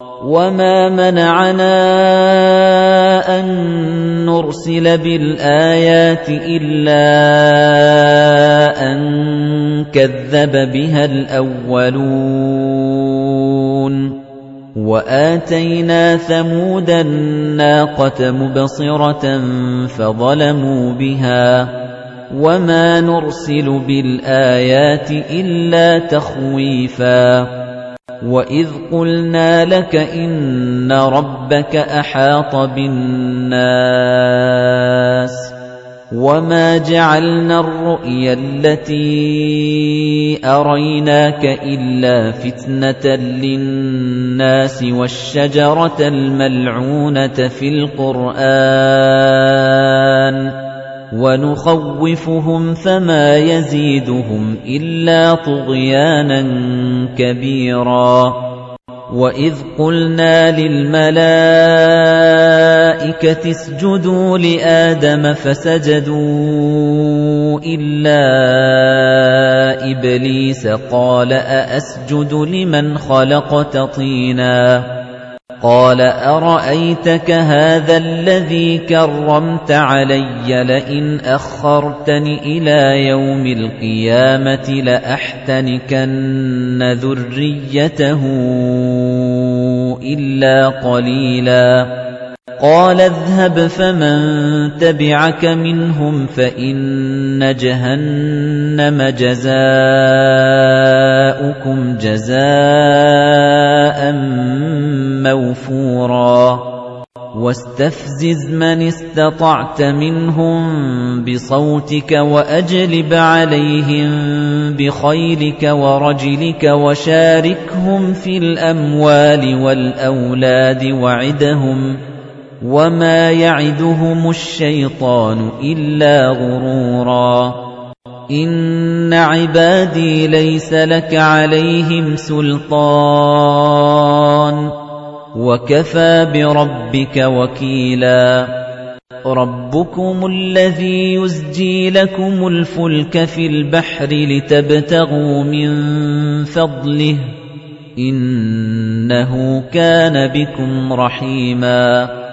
وَمَا مَنَعَنَا أَن نُّرْسِلَ بِالْآيَاتِ إِلَّا أَن كَذَّبَ بِهَا الْأَوَّلُونَ وَآتَيْنَا ثَمُودَ النَّاقَةَ مُبْصِرَةً فَظَلَمُوا بِهَا وَمَا نُرْسِلُ بِالْآيَاتِ إِلَّا تَخْوِيفًا وَإِذْ قُلْنَا لَكَ إِنَّ رَبَّكَ أَحَاطَ بِالنَّاسِ وَمَا جَعَلْنَا الرُّؤْيَا الَّتِي أَرَيْنَاكَ إِلَّا فِتْنَةً لِّلنَّاسِ وَالشَّجَرَةَ الْمَلْعُونَةَ فِي الْقُرْآنِ وَنُخَوِّفُهُمْ فَمَا يَزِيدُهُمْ إِلَّا طُغْيَانًا كَبِيرًا وَإِذْ قُلْنَا لِلْمَلَائِكَةِ اسْجُدُوا لِآدَمَ فَسَجَدُوا إِلَّا إِبْلِيسَ قَالَ أَأَسْجُدُ لِمَنْ خَلَقْتَ طِينًا قَالَ أَرَأَيْتَكَ هَذَا الَّذِي كَرَّمْتَ عَلَيَّ لَئِنْ أَخَّرْتَنِ إِلَى يَوْمِ الْقِيَامَةِ لَأَحْتَنِكَنَّ ذُرِّيَّتَهُ إِلَّا قَلِيلًا قَالَ اذْهَبْ فَمَن تَبِعَكَ مِنْهُمْ فَإِنَّ جَهَنَّمَ جَزَاؤُكُمْ جَزَاءً مَّوْفُورًا وَاسْتَفْزِزْ مَنِ اسْتَطَعْتَ مِنْهُم بِصَوْتِكَ وَأَجْلِبْ عَلَيْهِم بِخَيْلِكَ وَرَجِلِكَ وَشَارِكْهُمْ فِي الْأَمْوَالِ وَالْأَوْلَادِ وَعِدْهُمْ وَمَا يَعِدُهُمُ الشَّيْطَانُ إِلَّا غُرُورًا إِنَّ عِبَادِي لَيْسَ لَكَ عَلَيْهِمْ سُلْطَانٌ وَكَفَى بِرَبِّكَ وَكِيلًا رَبُّكُمُ الَّذِي يُزْجِي لَكُمُ الْفُلْكَ فِي الْبَحْرِ لِتَبْتَغُوا مِن فَضْلِهِ إِنَّهُ كَانَ بِكُمْ رَحِيمًا